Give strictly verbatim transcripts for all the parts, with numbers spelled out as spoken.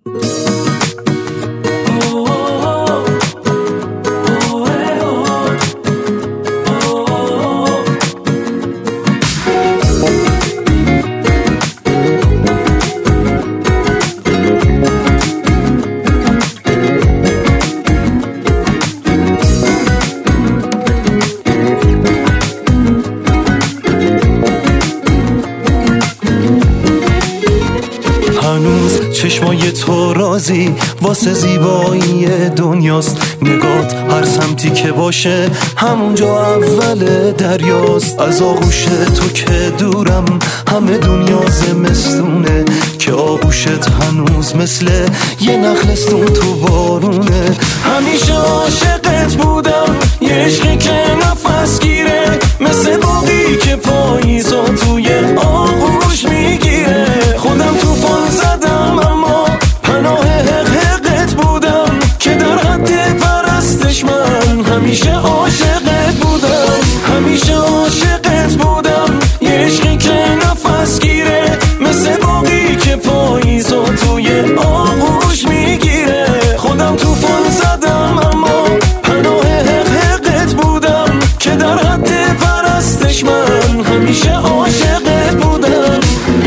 هنوز چشمای تو رازی واسه زیبایی دنیاست، نگات هر سمتی که باشه همونجا اول دریاست. از آغوش تو که دورم همه دنیا زمستونه، که آغوشت هنوز مثل یه نخلستون تو بارونه. همیشه عاشقت بودم، یه عشقی که نفس گیره، مثل باقی که پاییزا توی آغوش میگیره. خودم طوفان زدم اما پناه حق حقت بودم، که در حد پرستش من همیشه عاشقت بودم. همیشه عاشقت بودم، یه عشقی که نفس گیره، مثل باقی که پاییزا توی آغوش میگیره. خودم طوفان زدم اما پناه حق حقت بودم، که در حد پرستش من همیشه عاشقت بودم.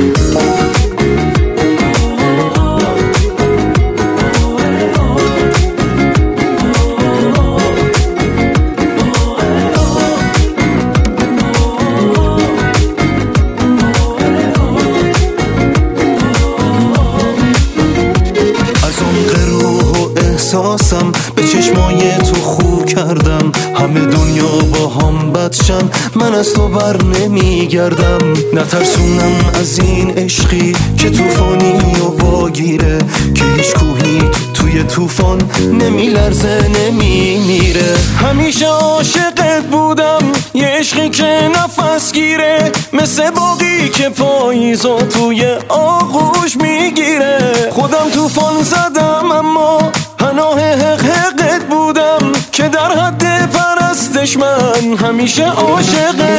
احساسم به چشمای تو خو کردم، همه دنیا با هم بدشن من از تو بر نمیگردم. نترسونم از این عشقی که طوفانی و واگیره، که هیچ کوهی توی طوفان نمیلرزه نمیمیره. همیشه عاشقت بودم، یه عشقی که نفس گیره، مثل باقی که پاییزا توی آغوش میگیره. خودم طوفان زدم اما پناه حق حقت بودم، که در حد پرستش من همیشه عاشقت